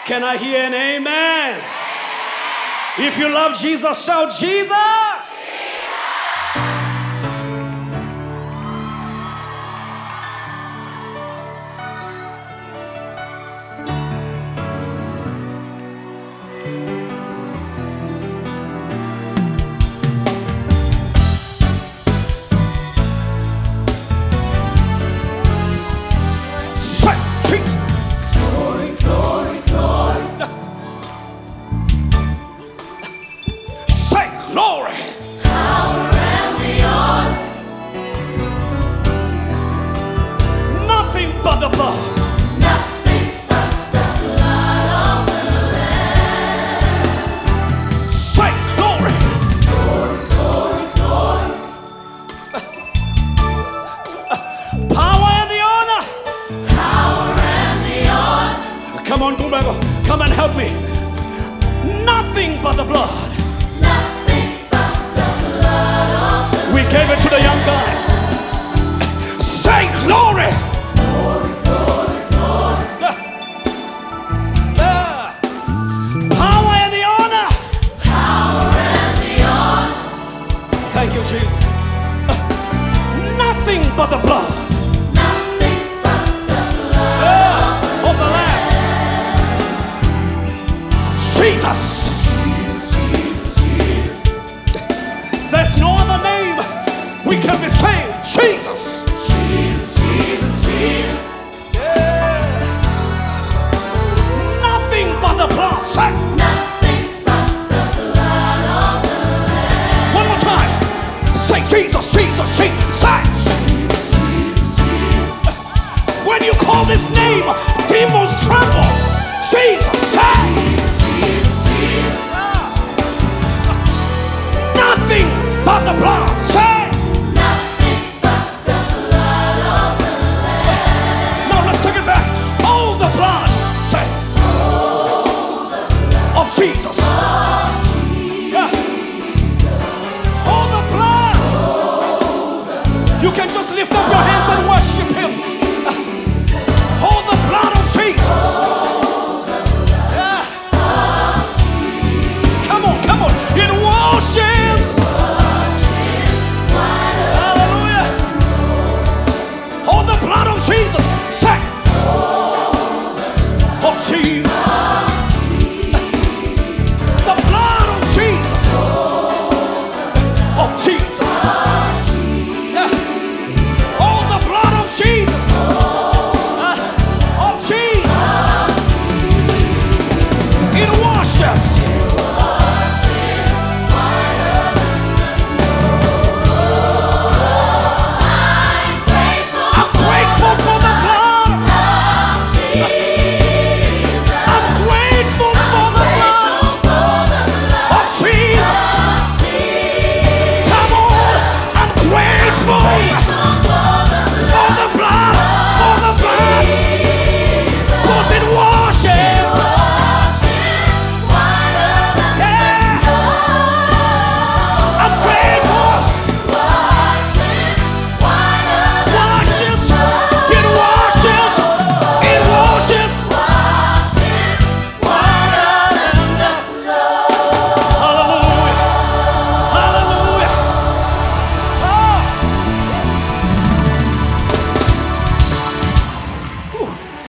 Can I hear an amen? If you love Jesus, shout Jesus. But the blood. Nothing but the blood of the Lamb. Say glory. Glory, glory, glory. Power and the honor. Power and the honor. Come on, Bubago. Come and help me. Nothing but the blood. Nothing but the blood of the We gave it to the young guys. Say glory. Thank you, Jesus. Nothing but the blood. Nothing but the blood of the Lamb. Jesus. Jesus, Jesus, Jesus. There's no other name we can be saying. Jesus. Jesus, Jesus, Jesus. Yeah. Nothing but the blood. Say. Nothing but the blood of the Lamb. One more time. Say Jesus, Jesus, Jesus. Say. Jesus, Jesus, Jesus. When you call this name, demons tremble. Jesus, say. Jesus, Jesus. Nothing but the blood. Say. Nothing but the blood of the Lamb. Now let's take it back. All the blood. Say. Of Jesus. All the blood. You can just lift up your hands and worship Him. All the blood of Jesus. Yeah. Come on, come on. It washes. Hallelujah. All the blood of Jesus. Say. Of Jesus. The blood of Jesus. Of Jesus. All the blood of Jesus. Of Jesus. It washes.